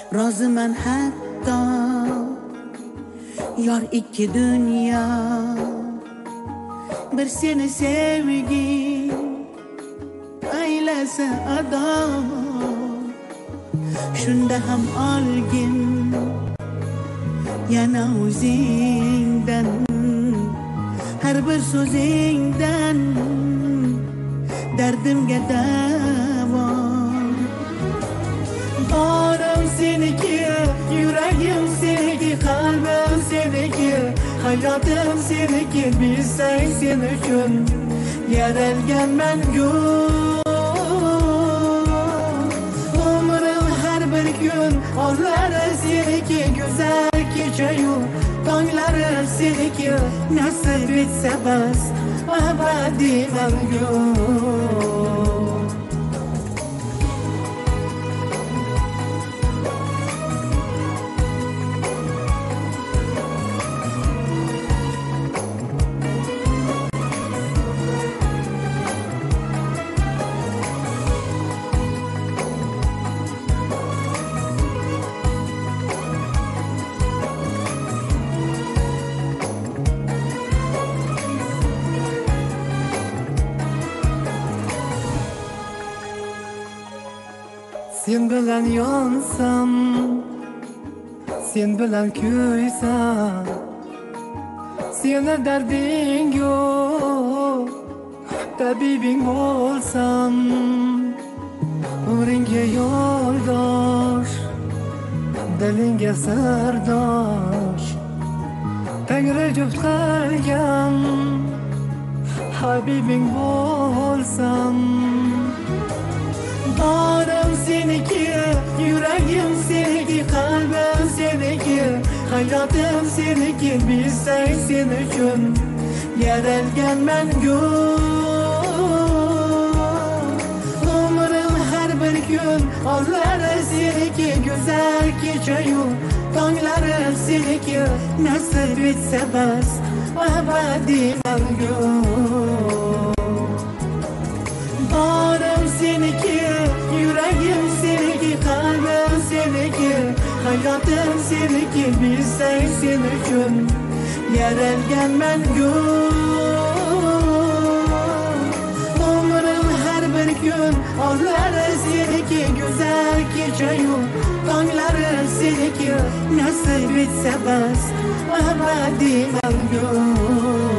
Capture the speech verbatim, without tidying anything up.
roziman hatto yor ikki dunyo bir seni sevgi aylasa ado shunda ham olgin yana o'zingdan har bir so'zingdan dardimga davo borim seniki yuragim seniki qalbim seniki hayotim seniki bilsang sen uchun yaralganman ku umrim har bir kun orlari seniki go'zal kechayu tonglari seniki nasib etsa bas abadiy mangu sen bilan yonsam sen bilan kuysam seni darding yo'q tabibing bo'lsam umringga yo'ldosh dilingga sirdosh Tangri juft qilgan habibing bo'lsam borim seniki yuragim seniki qalbim seniki hayotim seniki bilsang sen uchun yaralganman ku umrim har bir kun orlari seniki go'zal kechayu tonglari seniki nasib etsa bas abadiy mangu borim seniki yuragim seniki qalbim seniki hayotim seniki bilsang sen uchun yaralganman ku umrim har bir kun orlari seniki go'zal kechayu tonglari seniki nasib etsa bas abadiy mangu